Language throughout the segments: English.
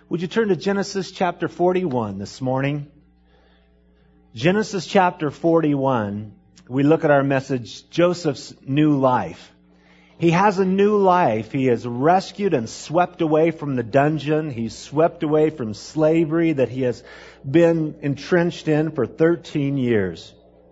Would you turn to Genesis chapter 41 this morning? Genesis chapter 41, we look at our message, Joseph's new life. He has a new life. He is rescued and swept away from the dungeon. He's swept away from slavery that he has been entrenched in for 13 years.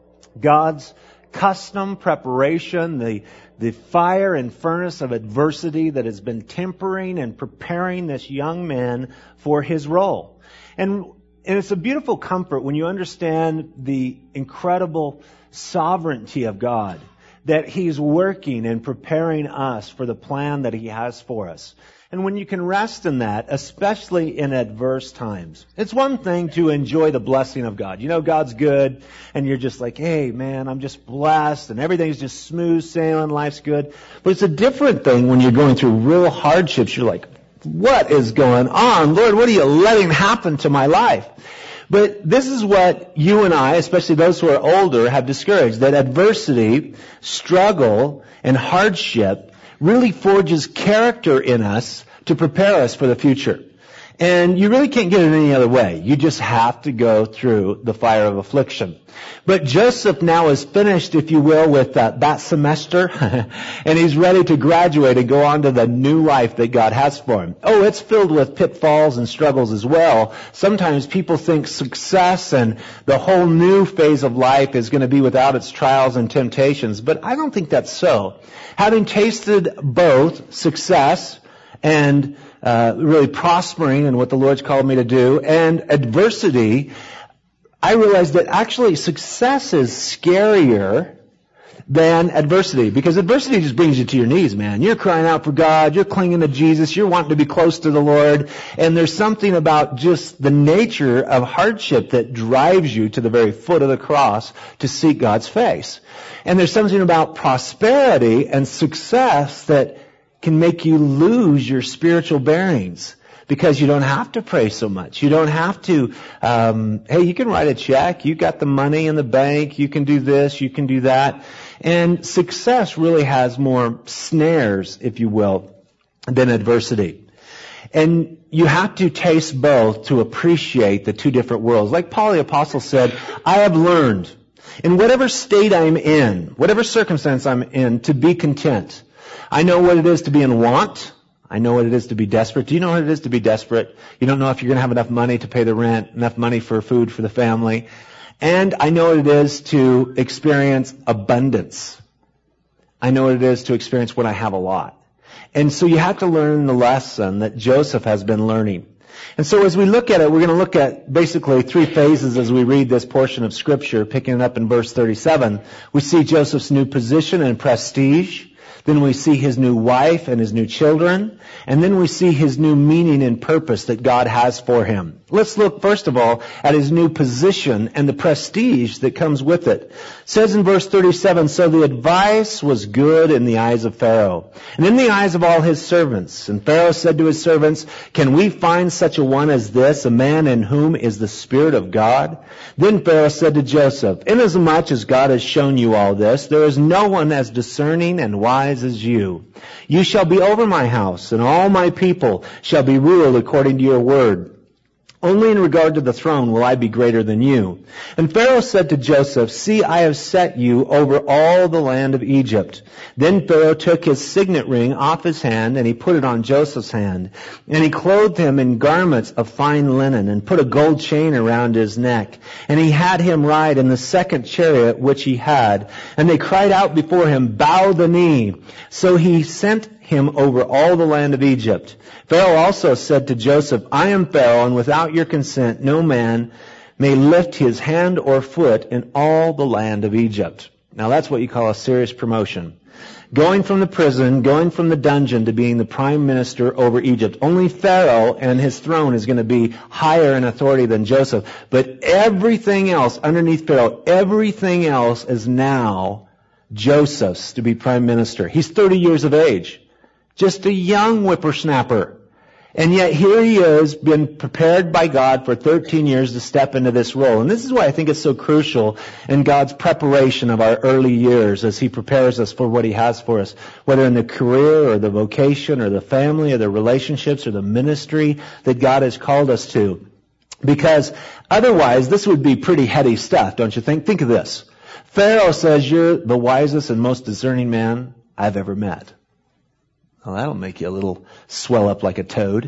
God's custom preparation, the fire and furnace of adversity that has been tempering and preparing this young man for his role. And it's a beautiful comfort when you understand the incredible sovereignty of God, that He's working and preparing us for the plan that He has for us. And when you can rest in that, especially in adverse times. It's one thing to enjoy the blessing of God. You know God's good, and you're just like, hey man, I'm just blessed, and everything's just smooth sailing, life's good. But it's a different thing when you're going through real hardships. You're like, what is going on? Lord, what are you letting happen to my life? But this is what you and I, especially those who are older, have discouraged, that adversity, struggle, and hardship really forges character in us to prepare us for the future. And you really can't get it any other way. You just have to go through the fire of affliction. But Joseph now is finished, if you will, with that semester, and he's ready to graduate and go on to the new life that God has for him. Oh, it's filled with pitfalls and struggles as well. Sometimes people think success and the whole new phase of life is going to be without its trials and temptations, but I don't think that's so. Having tasted both success and really prospering in what the Lord's called me to do, and adversity, I realized that actually success is scarier than adversity. Because adversity just brings you to your knees, man. You're crying out for God, you're clinging to Jesus, you're wanting to be close to the Lord, and there's something about just the nature of hardship that drives you to the very foot of the cross to seek God's face. And there's something about prosperity and success that can make you lose your spiritual bearings, because you don't have to pray so much. You don't have to, hey, you can write a check, you got the money in the bank, you can do this, you can do that. And success really has more snares, if you will, than adversity. And you have to taste both to appreciate the two different worlds. Like Paul the Apostle said, I have learned, in whatever state I'm in, whatever circumstance I'm in, to be content. I know what it is to be in want. I know what it is to be desperate. Do you know what it is to be desperate? You don't know if you're going to have enough money to pay the rent, enough money for food for the family. And I know what it is to experience abundance. I know what it is to experience when I have a lot. And so you have to learn the lesson that Joseph has been learning. And so as we look at it, we're going to look at basically three phases as we read this portion of Scripture, picking it up in verse 37. We see Joseph's new position and prestige. Then we see his new wife and his new children. And then we see his new meaning and purpose that God has for him. Let's look first of all at his new position and the prestige that comes with it. It says in verse 37, so the advice was good in the eyes of Pharaoh, and in the eyes of all his servants. And Pharaoh said to his servants, can we find such a one as this, a man in whom is the Spirit of God? Then Pharaoh said to Joseph, inasmuch as God has shown you all this, there is no one as discerning and wise as you. You shall be over my house, and all my people shall be ruled according to your word. Only in regard to the throne will I be greater than you. And Pharaoh said to Joseph, see, I have set you over all the land of Egypt. Then Pharaoh took his signet ring off his hand, and he put it on Joseph's hand. And he clothed him in garments of fine linen, and put a gold chain around his neck. And he had him ride in the second chariot which he had. And they cried out before him, bow the knee. So he sent him over all the land of Egypt. Pharaoh also said to Joseph, I am Pharaoh, and without your consent no man may lift his hand or foot in all the land of Egypt. Now that's what you call a serious promotion. Going from the prison, going from the dungeon to being the prime minister over Egypt. Only Pharaoh and his throne is going to be higher in authority than Joseph. But everything else underneath Pharaoh, everything else is now Joseph's to be prime minister. He's 30 years of age. Just a young whippersnapper. And yet here he is, been prepared by God for 13 years to step into this role. And this is why I think it's so crucial in God's preparation of our early years as He prepares us for what He has for us, whether in the career or the vocation or the family or the relationships or the ministry that God has called us to. Because otherwise, this would be pretty heady stuff, don't you think? Think of this. Pharaoh says, "You're the wisest and most discerning man I've ever met." Well, that'll make you a little swell up like a toad.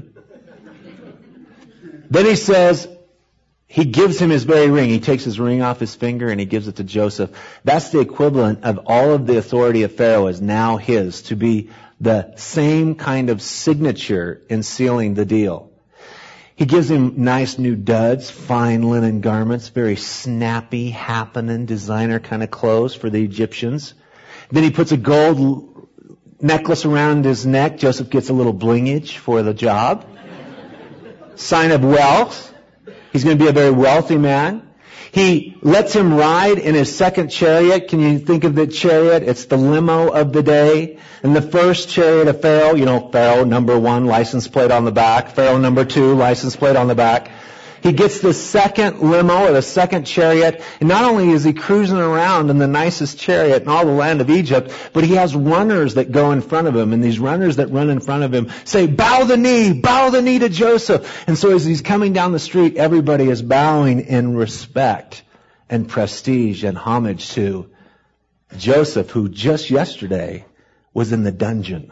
Then he says, he gives him his very ring. He takes his ring off his finger and he gives it to Joseph. That's the equivalent of all of the authority of Pharaoh is now his, to be the same kind of signature in sealing the deal. He gives him nice new duds, fine linen garments, very snappy, happening, designer kind of clothes for the Egyptians. Then he puts a gold necklace around his neck. Joseph gets a little blingage for the job. Sign of wealth. He's going to be a very wealthy man. He lets him ride in his second chariot. Can you think of the chariot? It's the limo of the day. And the first chariot of Pharaoh, Pharaoh number 1, license plate on the back. Pharaoh number 2, license plate on the back. He gets the second limo or the second chariot, and not only is he cruising around in the nicest chariot in all the land of Egypt, but he has runners that go in front of him, and these runners that run in front of him say, bow the knee to Joseph. And so as he's coming down the street, everybody is bowing in respect and prestige and homage to Joseph, who just yesterday was in the dungeon.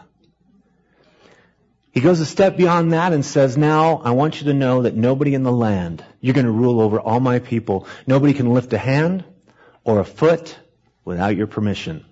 He goes a step beyond that and says, now I want you to know that nobody in the land, you're going to rule over all my people. Nobody can lift a hand or a foot without your permission.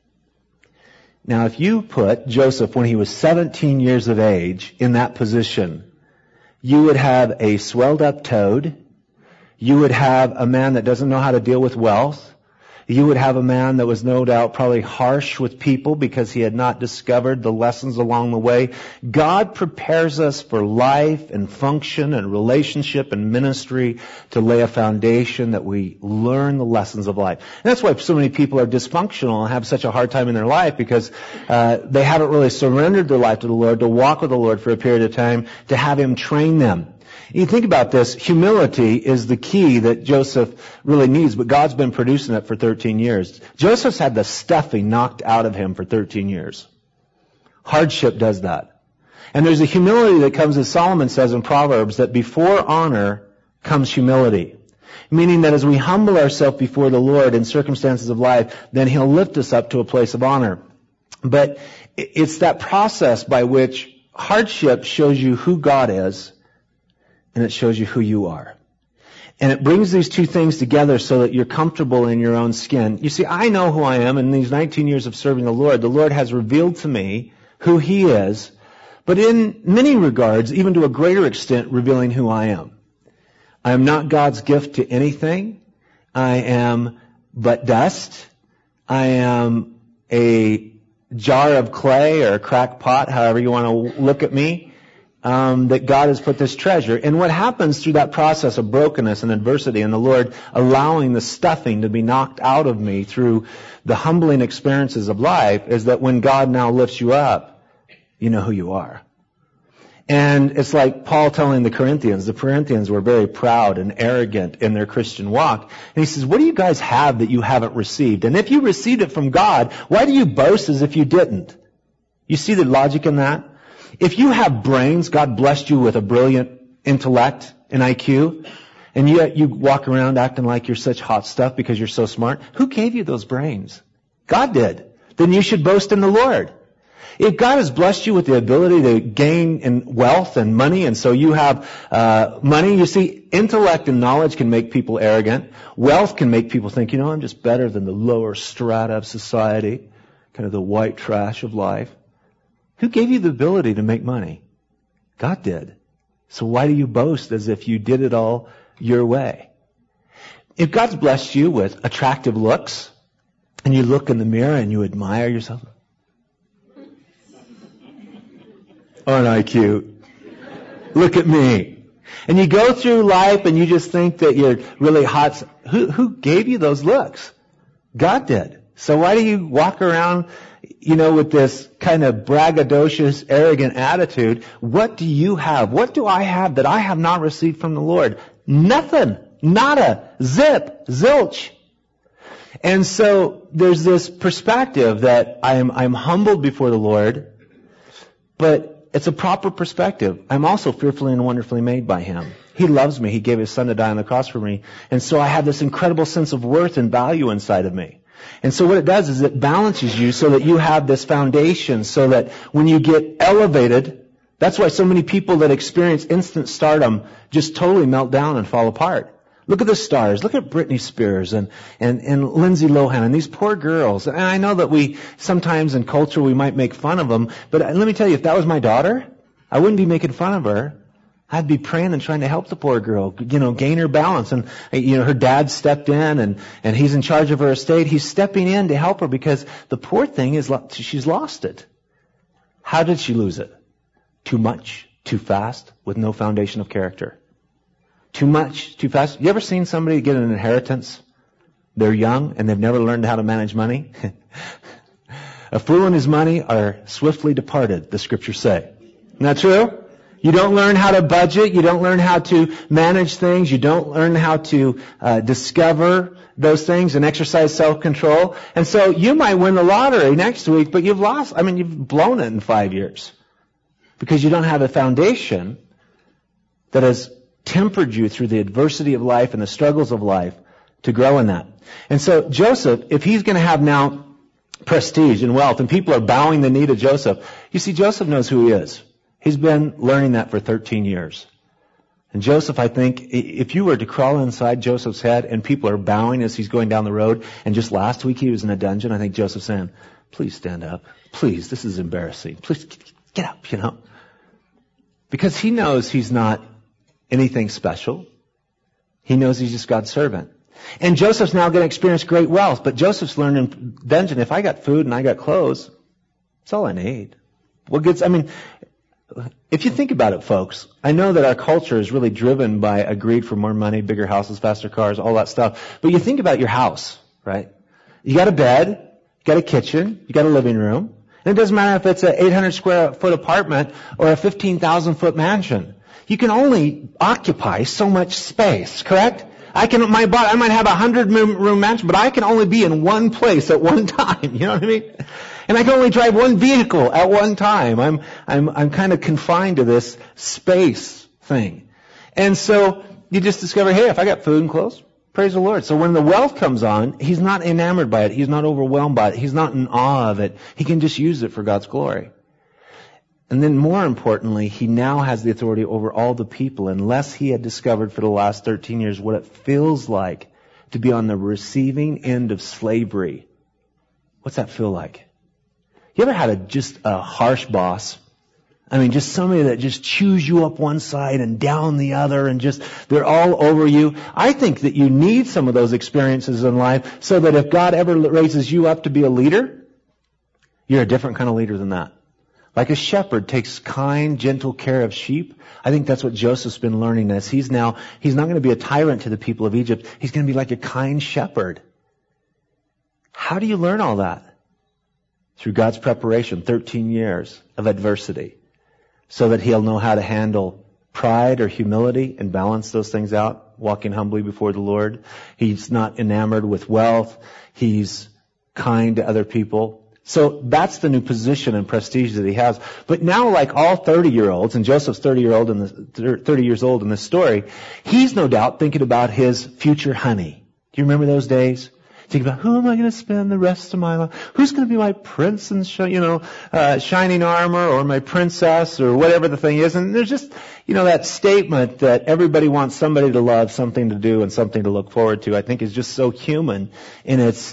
Now, if you put Joseph when he was 17 years of age in that position, you would have a swelled up toad. You would have a man that doesn't know how to deal with wealth. You would have a man that was no doubt probably harsh with people because he had not discovered the lessons along the way. God prepares us for life and function and relationship and ministry to lay a foundation that we learn the lessons of life. And that's why so many people are dysfunctional and have such a hard time in their life because they haven't really surrendered their life to the Lord, to walk with the Lord for a period of time, to have Him train them. You think about this, humility is the key that Joseph really needs, but God's been producing it for 13 years. Joseph's had the stuffing knocked out of him for 13 years. Hardship does that. And there's a humility that comes, as Solomon says in Proverbs, that before honor comes humility. Meaning that as we humble ourselves before the Lord in circumstances of life, then He'll lift us up to a place of honor. But it's that process by which hardship shows you who God is, and it shows you who you are. And it brings these two things together so that you're comfortable in your own skin. You see, I know who I am. In these 19 years of serving the Lord has revealed to me who He is, but in many regards, even to a greater extent, revealing who I am. I am not God's gift to anything. I am but dust. I am a jar of clay or a cracked pot, however you want to look at me. That God has put this treasure. And what happens through that process of brokenness and adversity and the Lord allowing the stuffing to be knocked out of me through the humbling experiences of life is that when God now lifts you up, you know who you are. And it's like Paul telling the Corinthians were very proud and arrogant in their Christian walk. And he says, what do you guys have that you haven't received? And if you received it from God, why do you boast as if you didn't? You see the logic in that? If you have brains, God blessed you with a brilliant intellect and IQ, and yet you walk around acting like you're such hot stuff because you're so smart, who gave you those brains? God did. Then you should boast in the Lord. If God has blessed you with the ability to gain in wealth and money, and so you have money, you see, intellect and knowledge can make people arrogant. Wealth can make people think, I'm just better than the lower strata of society, kind of the white trash of life. Who gave you the ability to make money? God did. So why do you boast as if you did it all your way? If God's blessed you with attractive looks, and you look in the mirror and you admire yourself, aren't I cute? Look at me. And you go through life and you just think that you're really hot. Who gave you those looks? God did. So why do you walk around, with this kind of braggadocious, arrogant attitude? What do you have? What do I have that I have not received from the Lord? Nothing. Nada. Zip. Zilch. And so there's this perspective that I'm humbled before the Lord, but it's a proper perspective. I'm also fearfully and wonderfully made by Him. He loves me. He gave His Son to die on the cross for me. And so I have this incredible sense of worth and value inside of me. And so what it does is it balances you so that you have this foundation so that when you get elevated, that's why so many people that experience instant stardom just totally melt down and fall apart. Look at the stars. Look at Britney Spears and Lindsay Lohan and these poor girls. And I know that we sometimes in culture we might make fun of them, but let me tell you, if that was my daughter, I wouldn't be making fun of her. I'd be praying and trying to help the poor girl, gain her balance. And, her dad stepped in and he's in charge of her estate. He's stepping in to help her because the poor thing she's lost it. How did she lose it? Too much, too fast, with no foundation of character. Too much, too fast. You ever seen somebody get an inheritance? They're young and they've never learned how to manage money. A fool and his money are swiftly departed, the scriptures say. Isn't that true? You don't learn how to budget. You don't learn how to manage things. You don't learn how to discover those things and exercise self-control. And so you might win the lottery next week, but you've blown it in 5 years because you don't have a foundation that has tempered you through the adversity of life and the struggles of life to grow in that. And so Joseph, if he's going to have now prestige and wealth and people are bowing the knee to Joseph, you see, Joseph knows who he is. He's been learning that for 13 years. And Joseph, I think, if you were to crawl inside Joseph's head and people are bowing as he's going down the road, and just last week he was in a dungeon, I think Joseph's saying, please stand up. Please, this is embarrassing. Please get up, Because he knows he's not anything special. He knows he's just God's servant. And Joseph's now going to experience great wealth, but Joseph's learned in dungeon, if I got food and I got clothes, that's all I need. If you think about it, folks, I know that our culture is really driven by a greed for more money, bigger houses, faster cars, all that stuff. But you think about your house, right? You got a bed, you got a kitchen, you got a living room. And it doesn't matter if it's an 800 square foot apartment or a 15,000 foot mansion. You can only occupy so much space, correct? I might have a 100-room mansion, but I can only be in one place at one time. You know what I mean? And I can only drive one vehicle at one time. I'm kind of confined to this space thing. And so you just discover, hey, if I got food and clothes, praise the Lord. So when the wealth comes on, he's not enamored by it. He's not overwhelmed by it. He's not in awe of it. He can just use it for God's glory. And then more importantly, he now has the authority over all the people, unless he had discovered for the last 13 years what it feels like to be on the receiving end of slavery. What's that feel like? You ever had just a harsh boss? Just somebody that just chews you up one side and down the other and just, they're all over you. I think that you need some of those experiences in life so that if God ever raises you up to be a leader, you're a different kind of leader than that. Like a shepherd takes kind, gentle care of sheep. I think that's what Joseph's been learning this. He's not going to be a tyrant to the people of Egypt. He's going to be like a kind shepherd. How do you learn all that? Through God's preparation, 13 years of adversity, so that he'll know how to handle pride or humility and balance those things out, walking humbly before the Lord. He's not enamored with wealth. He's kind to other people. So that's the new position and prestige that he has. But now, like all 30-year-olds, and Joseph's 30 years old in this story, he's no doubt thinking about his future honey. Do you remember those days? Think about, who am I going to spend the rest of my life? Who's going to be my prince in shining armor, or my princess, or whatever the thing is? And there's just, that statement that everybody wants somebody to love, something to do, and something to look forward to, I think is just so human in its,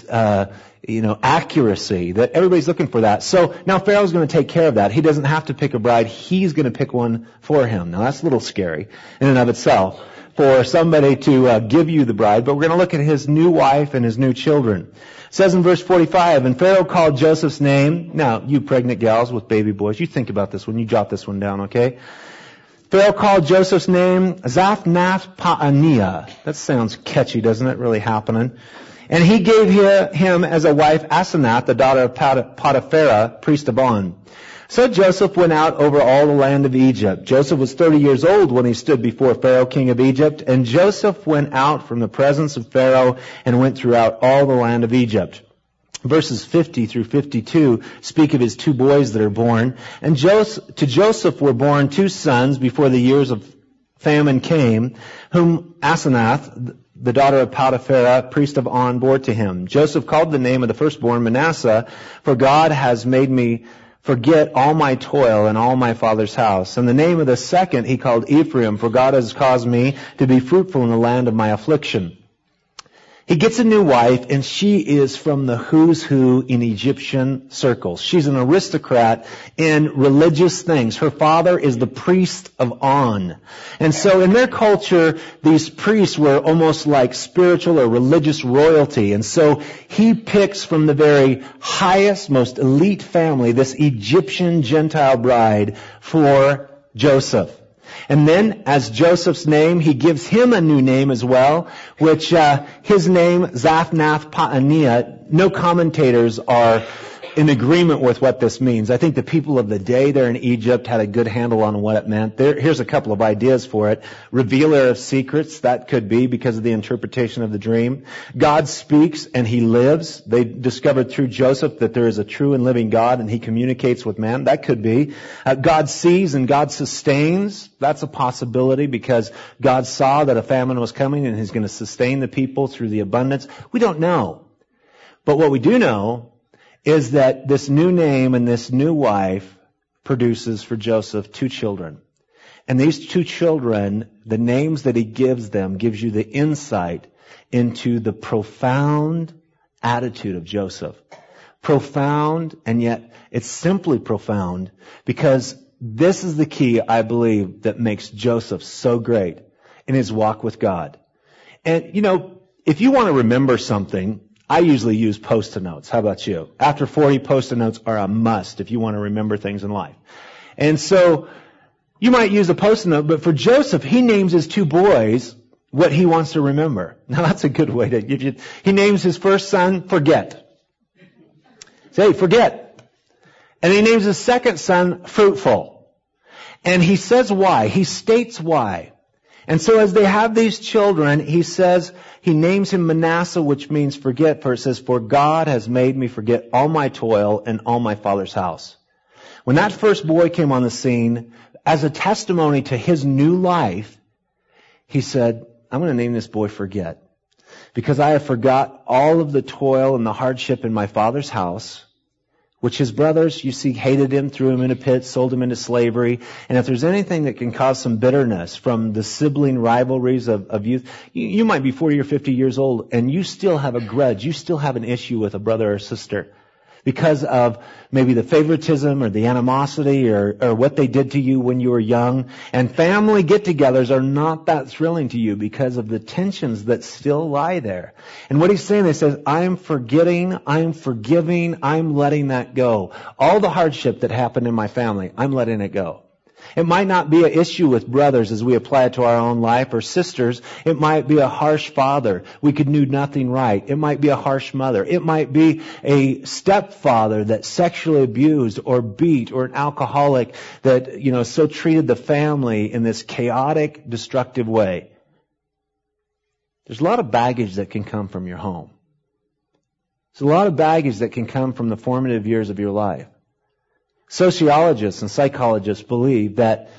accuracy, that everybody's looking for that. So now Pharaoh's going to take care of that. He doesn't have to pick a bride. He's going to pick one for him. Now that's a little scary in and of itself, for somebody to give you the bride, but we're going to look at his new wife and his new children. It says in verse 45, and Pharaoh called Joseph's name. Now, you pregnant gals with baby boys, you think about this when you jot this one down, okay? Pharaoh called Joseph's name Zaphnath-Paaneah. That sounds catchy, doesn't it? Really happening. And he gave him as a wife Asenath, the daughter of Potipharah, priest of On. So Joseph went out over all the land of Egypt. Joseph was 30 years old when he stood before Pharaoh, king of Egypt. And Joseph went out from the presence of Pharaoh and went throughout all the land of Egypt. Verses 50 through 52 speak of his two boys that are born. And to Joseph were born two sons before the years of famine came, whom Asenath, the daughter of Potipharah, priest of On, bore to him. Joseph called the name of the firstborn Manasseh, for God has made me forget all my toil and all my father's house. And the name of the second he called Ephraim, for God has caused me to be fruitful in the land of my affliction. He gets a new wife, and she is from the who's who in Egyptian circles. She's an aristocrat in religious things. Her father is the priest of On. And so in their culture, these priests were almost like spiritual or religious royalty. And so he picks from the very highest, most elite family, this Egyptian Gentile bride for Joseph. And then, as Joseph's name, he gives him a new name as well, which his name, Zaphnath-Paaneah, no commentators are in agreement with what this means. I think the people of the day there in Egypt had a good handle on what it meant. Here's a couple of ideas for it. Revealer of secrets, that could be because of the interpretation of the dream. God speaks and he lives. They discovered through Joseph that there is a true and living God and he communicates with man. That could be. God sees and God sustains. That's a possibility because God saw that a famine was coming and he's going to sustain the people through the abundance. We don't know. But what we do know is that this new name and this new wife produces for Joseph two children. And these two children, the names that he gives them, gives you the insight into the profound attitude of Joseph. Profound, and yet it's simply profound because this is the key, I believe, that makes Joseph so great in his walk with God. And, if you want to remember something, I usually use Post-it notes. How about you? After 40, Post-it notes are a must if you want to remember things in life. And so you might use a Post-it note, but for Joseph, he names his two boys what he wants to remember. Now that's a good way to give you. He names his first son, Forget. Say, Forget. And he names his second son, Fruitful. And he says why. He states why. And so as they have these children, he names him Manasseh, which means forget, for it says, for God has made me forget all my toil and all my father's house. When that first boy came on the scene, as a testimony to his new life, he said, I'm going to name this boy Forget, because I have forgot all of the toil and the hardship in my father's house, which his brothers, you see, hated him, threw him in a pit, sold him into slavery. And if there's anything that can cause some bitterness from the sibling rivalries of youth, you might be 40 or 50 years old and you still have a grudge. You still have an issue with a brother or sister because of maybe the favoritism or the animosity or what they did to you when you were young. And family get-togethers are not that thrilling to you because of the tensions that still lie there. And what he's saying, he says, I'm forgetting, I'm forgiving, I'm letting that go. All the hardship that happened in my family, I'm letting it go. It might not be an issue with brothers as we apply it to our own life, or sisters. It might be a harsh father. We could do nothing right. It might be a harsh mother. It might be a stepfather that sexually abused or beat, or an alcoholic that, so treated the family in this chaotic, destructive way. There's a lot of baggage that can come from your home. There's a lot of baggage that can come from the formative years of your life. Sociologists and psychologists believe that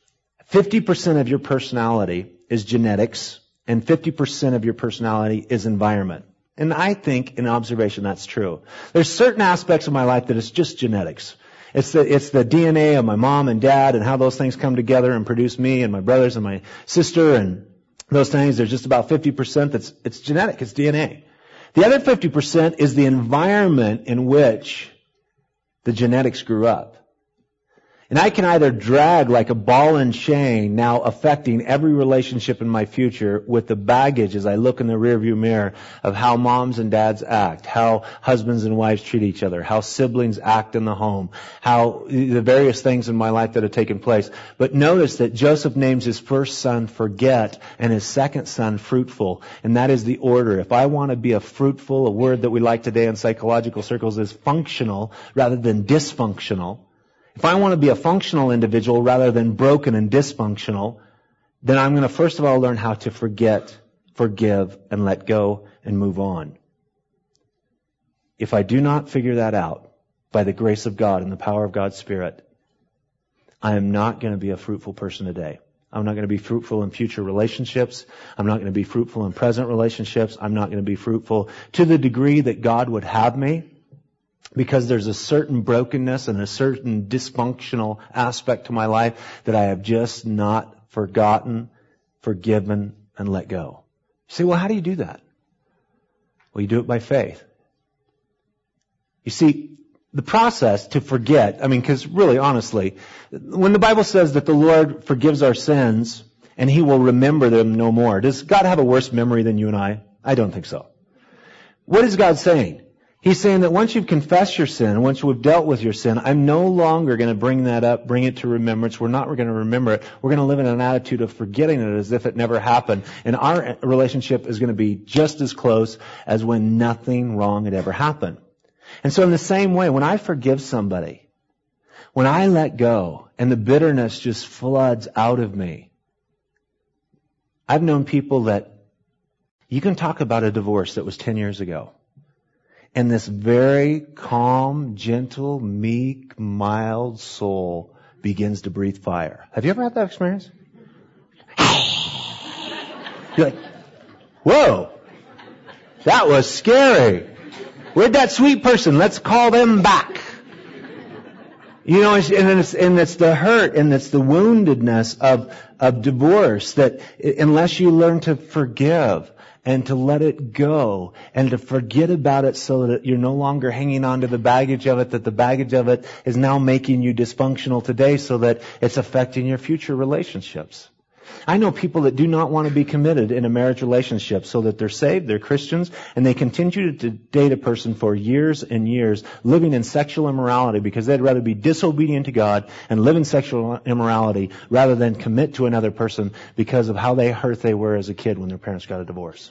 50% of your personality is genetics and 50% of your personality is environment. And I think, in observation, that's true. There's certain aspects of my life that it's just genetics. It's the DNA of my mom and dad and how those things come together and produce me and my brothers and my sister and those things. There's just about 50% it's genetic, it's DNA. The other 50% is the environment in which the genetics grew up. And I can either drag like a ball and chain, now affecting every relationship in my future with the baggage as I look in the rearview mirror of how moms and dads act, how husbands and wives treat each other, how siblings act in the home, how the various things in my life that have taken place. But notice that Joseph names his first son Forget and his second son Fruitful. And that is the order. If I want to be a fruitful, a word that we like today in psychological circles is functional rather than dysfunctional. If I want to be a functional individual rather than broken and dysfunctional, then I'm going to first of all learn how to forget, forgive, and let go and move on. If I do not figure that out by the grace of God and the power of God's Spirit, I am not going to be a fruitful person today. I'm not going to be fruitful in future relationships. I'm not going to be fruitful in present relationships. I'm not going to be fruitful to the degree that God would have me. Because there's a certain brokenness and a certain dysfunctional aspect to my life that I have just not forgotten, forgiven, and let go. You say, well, how do you do that? Well, you do it by faith. You see, the process to forget, because really, honestly, when the Bible says that the Lord forgives our sins and He will remember them no more, does God have a worse memory than you and I? I don't think so. What is God saying? He's saying that once you've confessed your sin, once you've dealt with your sin, I'm no longer going to bring that up, bring it to remembrance. We're not going to remember it. We're going to live in an attitude of forgetting it as if it never happened. And our relationship is going to be just as close as when nothing wrong had ever happened. And so in the same way, when I forgive somebody, when I let go and the bitterness just floods out of me, I've known people that you can talk about a divorce that was 10 years ago. And this very calm, gentle, meek, mild soul begins to breathe fire. Have you ever had that experience? You're like, whoa, that was scary. Where'd that sweet person? Let's call them back. And it's the hurt and it's the woundedness of divorce that unless you learn to forgive and to let it go and to forget about it so that you're no longer hanging on to the baggage of it, that the baggage of it is now making you dysfunctional today so that it's affecting your future relationships. I know people that do not want to be committed in a marriage relationship so that they're saved, they're Christians, and they continue to date a person for years and years, living in sexual immorality because they'd rather be disobedient to God and live in sexual immorality rather than commit to another person because of how hurt they were as a kid when their parents got a divorce.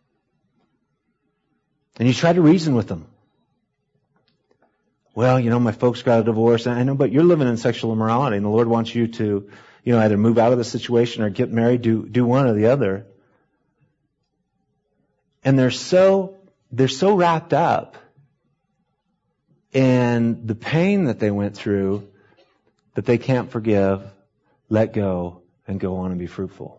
And you try to reason with them. Well, my folks got a divorce. I know, but you're living in sexual immorality and the Lord wants you to either move out of the situation or get married, do one or the other. And they're so wrapped up in the pain that they went through that they can't forgive, let go, and go on and be fruitful.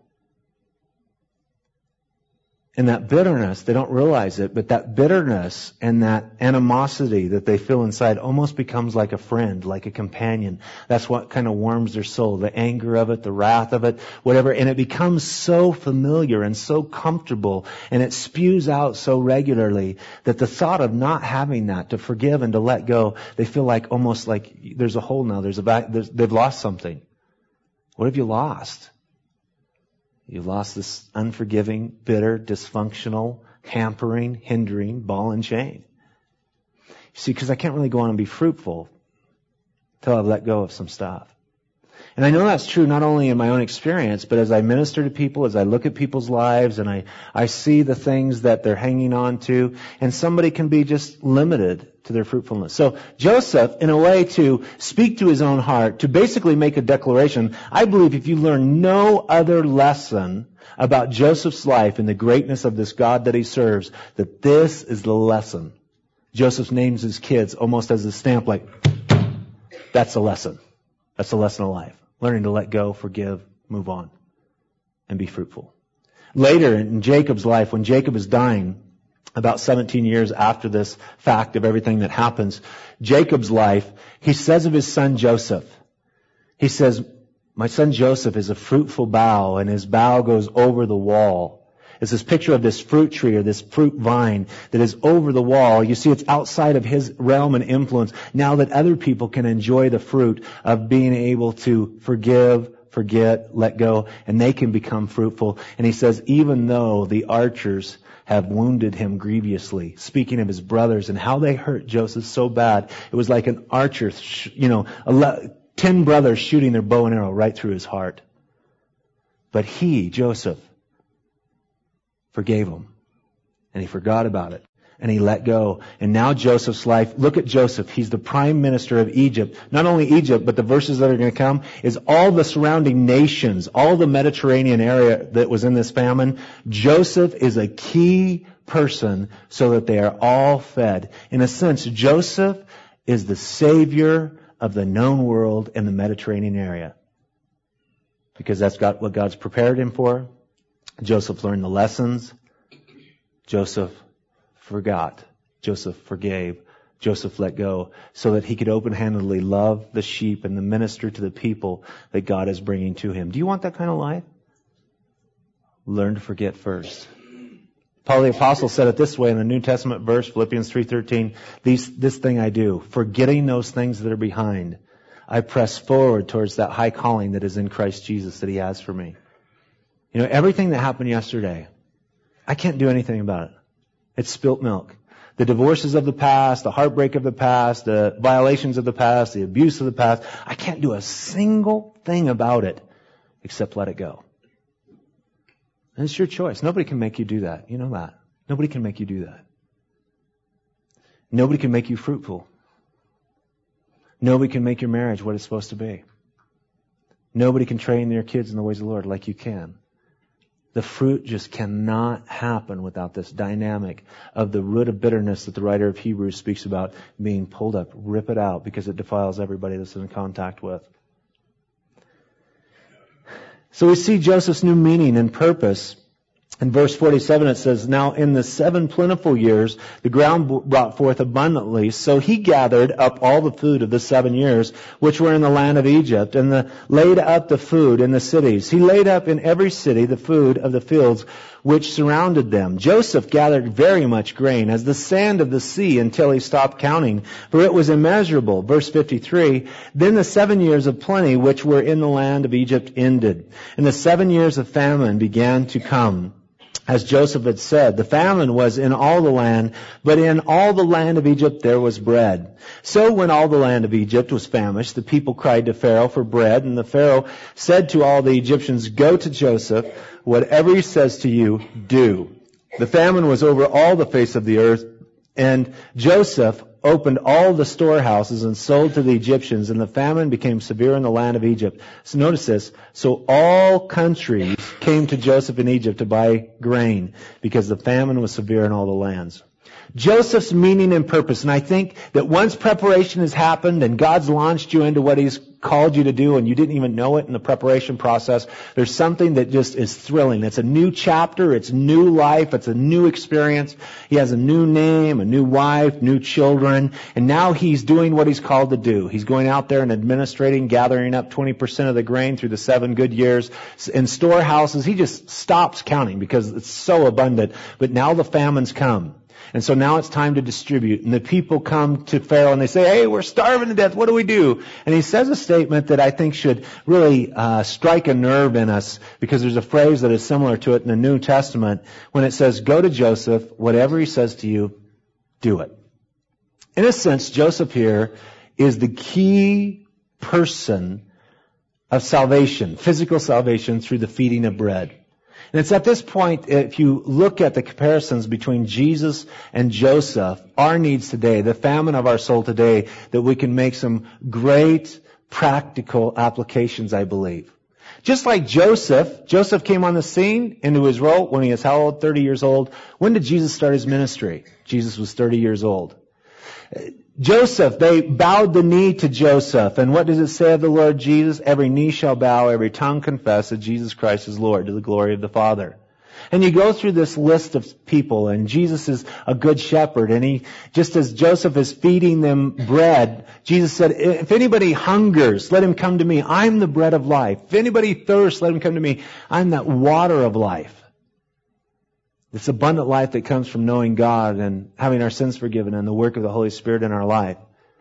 And that bitterness, they don't realize it, but that bitterness and that animosity that they feel inside almost becomes like a friend, like a companion. That's what kind of warms their soul, the anger of it, the wrath of it, whatever. And it becomes so familiar and so comfortable, and it spews out so regularly that the thought of not having that, to forgive and to let go, they feel like almost like there's a hole now, they've lost something. What have you lost? You've lost this unforgiving, bitter, dysfunctional, hampering, hindering ball and chain. You see, because I can't really go on and be fruitful until I've let go of some stuff. And I know that's true not only in my own experience, but as I minister to people, as I look at people's lives and I see the things that they're hanging on to, and somebody can be just limited to their fruitfulness. So Joseph, in a way to speak to his own heart, to basically make a declaration, I believe if you learn no other lesson about Joseph's life and the greatness of this God that he serves, that this is the lesson. Joseph names his kids almost as a stamp, like, that's the lesson. That's the lesson of life. Learning to let go, forgive, move on, and be fruitful. Later in Jacob's life, when Jacob is dying, about 17 years after this fact of everything that happens, Jacob's life, he says of his son Joseph, he says, my son Joseph is a fruitful bough, and his bough goes over the wall. It's this picture of this fruit tree or this fruit vine that is over the wall. You see, it's outside of his realm and influence now that other people can enjoy the fruit of being able to forgive, forget, let go, and they can become fruitful. And he says, even though the archers have wounded him grievously, speaking of his brothers and how they hurt Joseph so bad, it was like an archer, 10 brothers shooting their bow and arrow right through his heart. But he, Joseph, forgave him. And he forgot about it. And he let go. And now Joseph's life, look at Joseph. He's the prime minister of Egypt. Not only Egypt, but the verses that are going to come is all the surrounding nations, all the Mediterranean area that was in this famine. Joseph is a key person so that they are all fed. In a sense, Joseph is the savior of the known world in the Mediterranean area. Because that's what God's prepared him for. Joseph learned the lessons. Joseph forgot. Joseph forgave. Joseph let go so that he could open-handedly love the sheep and the minister to the people that God is bringing to him. Do you want that kind of life? Learn to forget first. Paul the Apostle said it this way in the New Testament verse, Philippians 3:13, this thing I do, forgetting those things that are behind, I press forward towards that high calling that is in Christ Jesus that he has for me. Everything that happened yesterday, I can't do anything about it. It's spilt milk. The divorces of the past, the heartbreak of the past, the violations of the past, the abuse of the past, I can't do a single thing about it except let it go. And it's your choice. Nobody can make you do that. You know that. Nobody can make you do that. Nobody can make you fruitful. Nobody can make your marriage what it's supposed to be. Nobody can train their kids in the ways of the Lord like you can. The fruit just cannot happen without this dynamic of the root of bitterness that the writer of Hebrews speaks about being pulled up. Rip it out because it defiles everybody that's in contact with. So we see Joseph's new meaning and purpose. In verse 47 it says, now in the 7 plentiful years, the ground brought forth abundantly. So he gathered up all the food of the 7 years, which were in the land of Egypt, and laid up the food in the cities. He laid up in every city the food of the fields which surrounded them. Joseph gathered very much grain, as the sand of the sea, until he stopped counting, for it was immeasurable. Verse 53, then the 7 years of plenty which were in the land of Egypt ended, and the 7 years of famine began to come. As Joseph had said, the famine was in all the land, but in all the land of Egypt there was bread. So when all the land of Egypt was famished, the people cried to Pharaoh for bread, and the Pharaoh said to all the Egyptians, go to Joseph, whatever he says to you, do. The famine was over all the face of the earth, and Joseph opened all the storehouses and sold to the Egyptians, and the famine became severe in the land of Egypt. So notice this. So all countries came to Joseph in Egypt to buy grain because the famine was severe in all the lands. Joseph's meaning and purpose. And I think that once preparation has happened and God's launched you into what He's called you to do and you didn't even know it in the preparation process, there's something that just is thrilling. It's a new chapter. It's new life. It's a new experience. He has a new name, a new wife, new children. And now he's doing what he's called to do. He's going out there and administrating, gathering up 20% of the grain through the 7 good years. In storehouses, he just stops counting because it's so abundant. But now the famines come. And so now it's time to distribute. And the people come to Pharaoh and they say, hey, we're starving to death. What do we do? And he says a statement that I think should really strike a nerve in us, because there's a phrase that is similar to it in the New Testament when it says, go to Joseph, whatever he says to you, do it. In a sense, Joseph here is the key person of salvation, physical salvation through the feeding of bread. And it's at this point, if you look at the comparisons between Jesus and Joseph, our needs today, the famine of our soul today, that we can make some great practical applications, I believe. Just like Joseph came on the scene into his role when he was how old? 30 years old. When did Jesus start his ministry? Jesus was 30 years old. Joseph, they bowed the knee to Joseph. And what does it say of the Lord Jesus? Every knee shall bow, every tongue confess that Jesus Christ is Lord, to the glory of the Father. And you go through this list of people, and Jesus is a good shepherd. And he, just as Joseph is feeding them bread, Jesus said, if anybody hungers, let him come to me. I'm the bread of life. If anybody thirsts, let him come to me. I'm that water of life. This abundant life that comes from knowing God and having our sins forgiven and the work of the Holy Spirit in our life.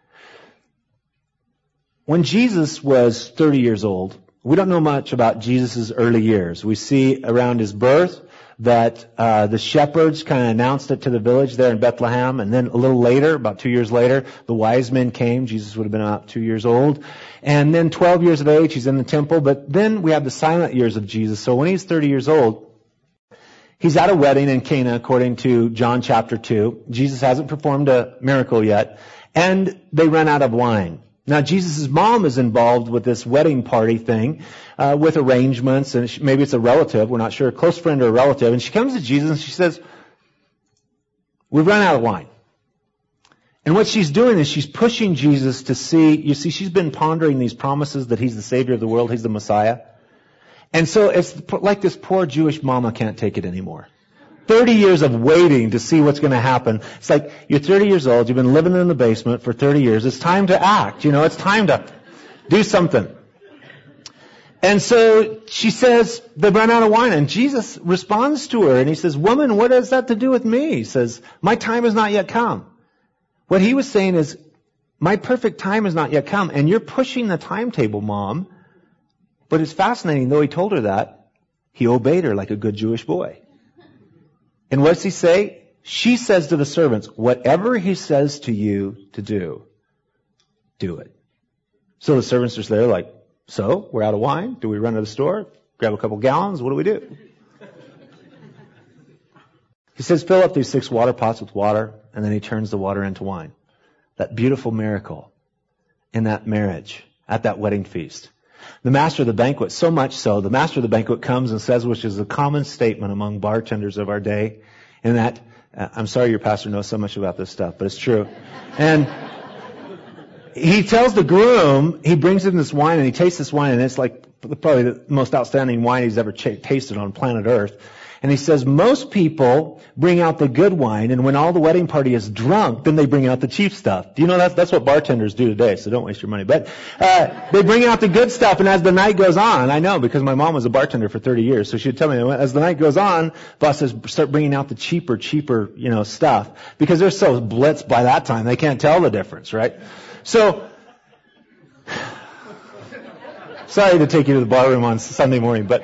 When Jesus was 30 years old, we don't know much about Jesus' early years. We see around his birth that the shepherds kind of announced it to the village there in Bethlehem, and then a little later, about 2 years later, the wise men came. Jesus would have been about 2 years old. And then 12 years of age, he's in the temple. But then we have the silent years of Jesus. So when he's 30 years old, he's at a wedding in Cana, according to John chapter 2. Jesus hasn't performed a miracle yet. And they run out of wine. Now, Jesus' mom is involved with this wedding party thing, with arrangements, and maybe it's a relative, we're not sure, a close friend or a relative, and she comes to Jesus and she says, we've run out of wine. And what she's doing is she's pushing Jesus to see, you see, she's been pondering these promises that he's the Savior of the world, he's the Messiah. And so it's like this poor Jewish mama can't take it anymore. 30 years of waiting to see what's going to happen. It's like, you're 30 years old, you've been living in the basement for 30 years, it's time to act, it's time to do something. And so she says, they've run out of wine, and Jesus responds to her, and he says, woman, what has that to do with me? He says, my time has not yet come. What he was saying is, my perfect time has not yet come, and you're pushing the timetable, Mom. But it's fascinating, though he told her that, he obeyed her like a good Jewish boy. And what does he say? She says to the servants, whatever he says to you to do, do it. So the servants are there like, so, we're out of wine? Do we run to the store? Grab a couple gallons? What do we do? He says, fill up these 6 water pots with water, and then he turns the water into wine. That beautiful miracle in that marriage, at that wedding feast. The master of the banquet, so much so, the master of the banquet comes and says, which is a common statement among bartenders of our day, in that, I'm sorry your pastor knows so much about this stuff, but it's true. And he tells the groom, he brings him this wine, and he tastes this wine, and it's like probably the most outstanding wine he's ever tasted on planet Earth. And he says, most people bring out the good wine, and when all the wedding party is drunk, then they bring out the cheap stuff. Do you know that's what bartenders do today, so don't waste your money. But they bring out the good stuff, and as the night goes on, I know because my mom was a bartender for 30 years, so she'd tell me, as the night goes on, bosses start bringing out the cheaper, stuff, because they're so blitzed by that time, they can't tell the difference, right? So, sorry to take you to the bar room on Sunday morning, but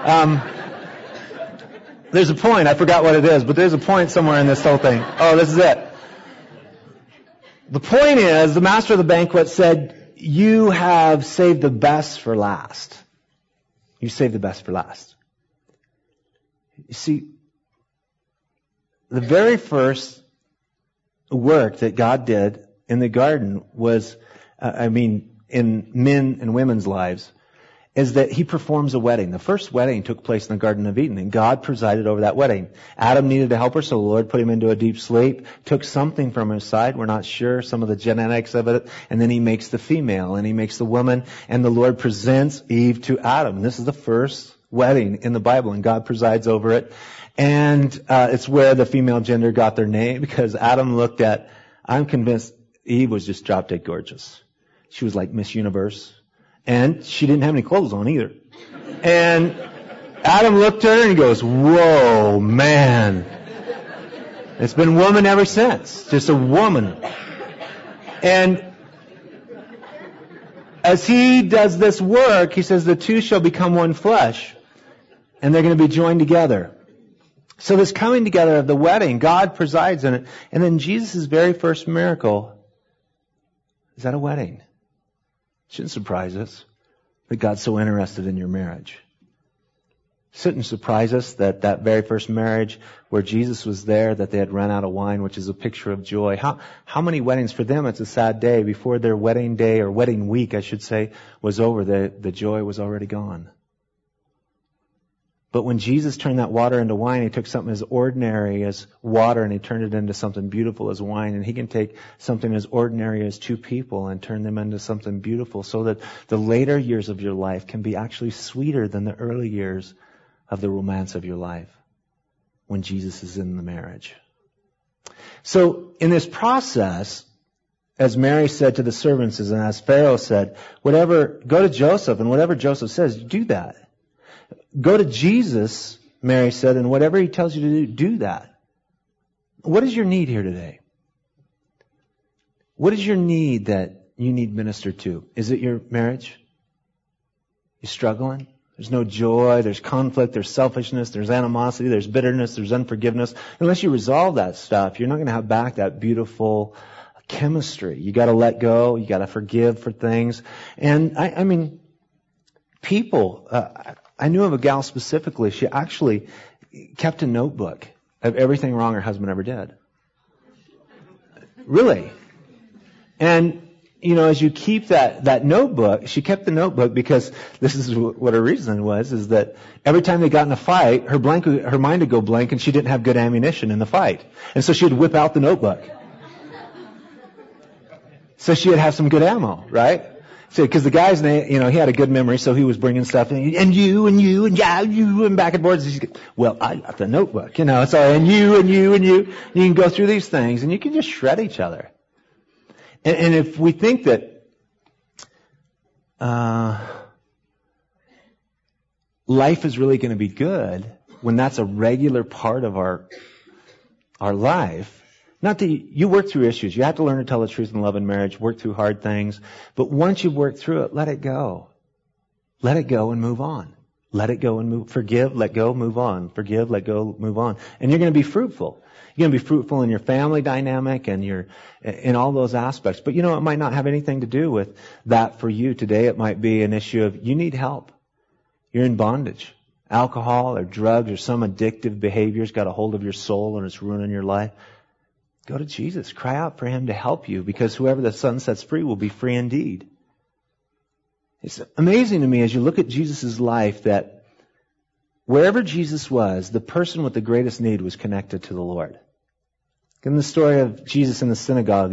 there's a point. I forgot what it is, but there's a point somewhere in this whole thing. Oh, this is it. The point is, the master of the banquet said, you have saved the best for last. You saved the best for last. You see, the very first work that God did in the garden was, in men and women's lives, is that he performs a wedding. The first wedding took place in the Garden of Eden, and God presided over that wedding. Adam needed a helper, so the Lord put him into a deep sleep, took something from his side, we're not sure, some of the genetics of it, and then he makes the female, and he makes the woman, and the Lord presents Eve to Adam. This is the first wedding in the Bible, and God presides over it. And it's where the female gender got their name, because Adam looked at, I'm convinced Eve was just drop dead gorgeous. She was like Miss Universe. And she didn't have any clothes on either. And Adam looked at her and he goes, whoa, man. It's been woman ever since. Just a woman. And as he does this work, he says the two shall become one flesh. And they're going to be joined together. So this coming together of the wedding, God presides in it. And then Jesus' very first miracle is at a wedding. Shouldn't surprise us that God's so interested in your marriage. Shouldn't surprise us that that very first marriage where Jesus was there, that they had run out of wine, which is a picture of joy. How many weddings for them? It's a sad day. Before their wedding day, or wedding week, I should say, was over, the joy was already gone. But when Jesus turned that water into wine, he took something as ordinary as water and he turned it into something beautiful as wine. And he can take something as ordinary as 2 people and turn them into something beautiful, so that the later years of your life can be actually sweeter than the early years of the romance of your life when Jesus is in the marriage. So in this process, as Mary said to the servants and as Pharaoh said, go to Joseph, and whatever Joseph says, do that. Go to Jesus Mary said, and whatever he tells you to do, do that. What is your need here today? What is your need that you need ministered to? Is it your marriage? You struggling? There's no joy, there's conflict, there's selfishness, there's animosity, there's bitterness, there's unforgiveness. Unless you resolve that stuff, you're not going to have back that beautiful chemistry. You got to let go, you got to forgive for things. And I mean, people, I knew of a gal specifically, she actually kept a notebook of everything wrong her husband ever did. Really. And you know, as you keep that notebook, she kept the notebook because this is what her reason was, is that every time they got in a fight, her mind would go blank and she didn't have good ammunition in the fight. And so she would whip out the notebook. So she would have some good ammo, right? So, because the guy's name, you know, he had a good memory, so he was bringing stuff in, and you, and back and forth. Well, I got the notebook, you know, so, and you. You can go through these things and you can just shred each other. And if we think that life is really going to be good when that's a regular part of our life, not that you work through issues. You have to learn to tell the truth in love and marriage, work through hard things. But once you work through it, let it go. Let it go and move on. Let it go and move. Forgive, let go, move on. Forgive, let go, move on. And you're going to be fruitful. You're going to be fruitful in your family dynamic and in all those aspects. But you know, it might not have anything to do with that for you today. It might be an issue of you need help. You're in bondage. Alcohol or drugs or some addictive behavior's got a hold of your soul and it's ruining your life. Go to Jesus. Cry out for Him to help you, because whoever the Son sets free will be free indeed. It's amazing to me as you look at Jesus' life that wherever Jesus was, the person with the greatest need was connected to the Lord. In the story of Jesus in the synagogue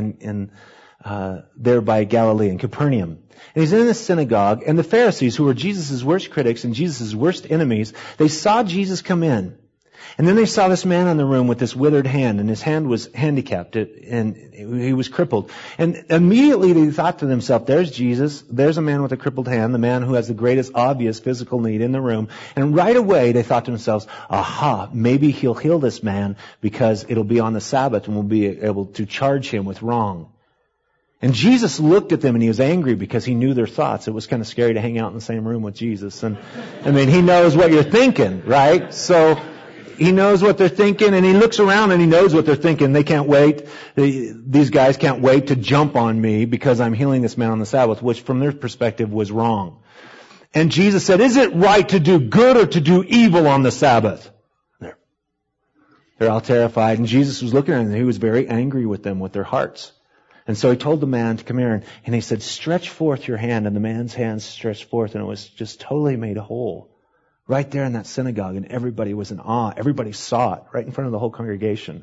there by Galilee in Capernaum. And He's in the synagogue, and the Pharisees, who were Jesus' worst critics and Jesus' worst enemies, they saw Jesus come in. And then they saw this man in the room with this withered hand, and his hand was handicapped, and he was crippled. And immediately they thought to themselves, there's Jesus, there's a man with a crippled hand, the man who has the greatest obvious physical need in the room. And right away they thought to themselves, aha, maybe He'll heal this man because it'll be on the Sabbath and we'll be able to charge him with wrong. And Jesus looked at them and He was angry because He knew their thoughts. It was kind of scary to hang out in the same room with Jesus. And I mean, He knows what you're thinking, right? So He knows what they're thinking, and He looks around and He knows what they're thinking. They can't wait. These guys can't wait to jump on me because I'm healing this man on the Sabbath, which from their perspective was wrong. And Jesus said, is it right to do good or to do evil on the Sabbath? They're all terrified, and Jesus was looking at them, and He was very angry with them, with their hearts. And so He told the man to come here, and He said, stretch forth your hand, and the man's hand stretched forth, and it was just totally made whole. Right there in that synagogue, and everybody was in awe. Everybody saw it right in front of the whole congregation.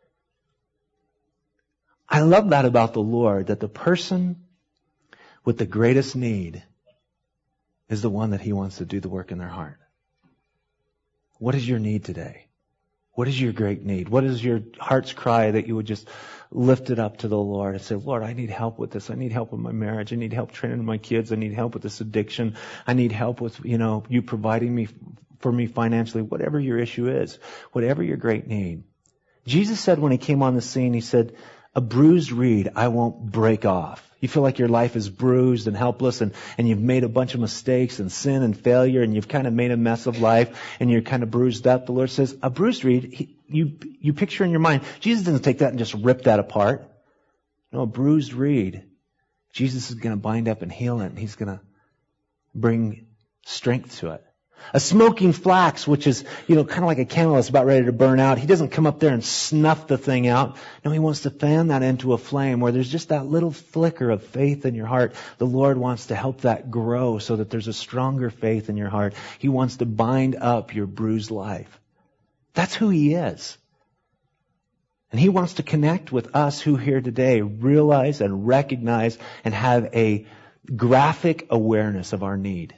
I love that about the Lord, that the person with the greatest need is the one that He wants to do the work in their heart. What is your need today? What is your great need? What is your heart's cry that you would just lift it up to the Lord and say, Lord, I need help with this. I need help with my marriage. I need help training my kids. I need help with this addiction. I need help with, you providing for me financially. Whatever your issue is, whatever your great need. Jesus said when He came on the scene, He said, a bruised reed I won't break off. You feel like your life is bruised and helpless and you've made a bunch of mistakes and sin and failure and you've kind of made a mess of life and you're kind of bruised up. The Lord says, a bruised reed, you picture in your mind, Jesus doesn't take that and just rip that apart. No, a bruised reed, Jesus is going to bind up and heal it, and He's going to bring strength to it. A smoking flax, which is, kind of like a candle that's about ready to burn out. He doesn't come up there and snuff the thing out. No, He wants to fan that into a flame where there's just that little flicker of faith in your heart. The Lord wants to help that grow so that there's a stronger faith in your heart. He wants to bind up your bruised life. That's who He is. And He wants to connect with us who here today realize and recognize and have a graphic awareness of our need.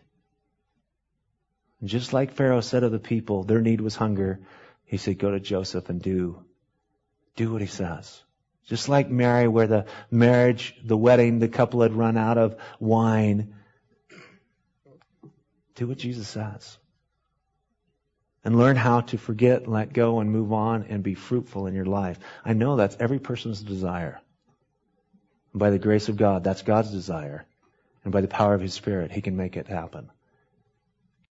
Just like Pharaoh said of the people, their need was hunger. He said, go to Joseph and do what he says. Just like Mary, where the marriage, the wedding, the couple had run out of wine. Do what Jesus says. and learn how to forget, let go, and move on and be fruitful in your life. I know that's every person's desire. By the grace of God, that's God's desire. And by the power of His Spirit, He can make it happen.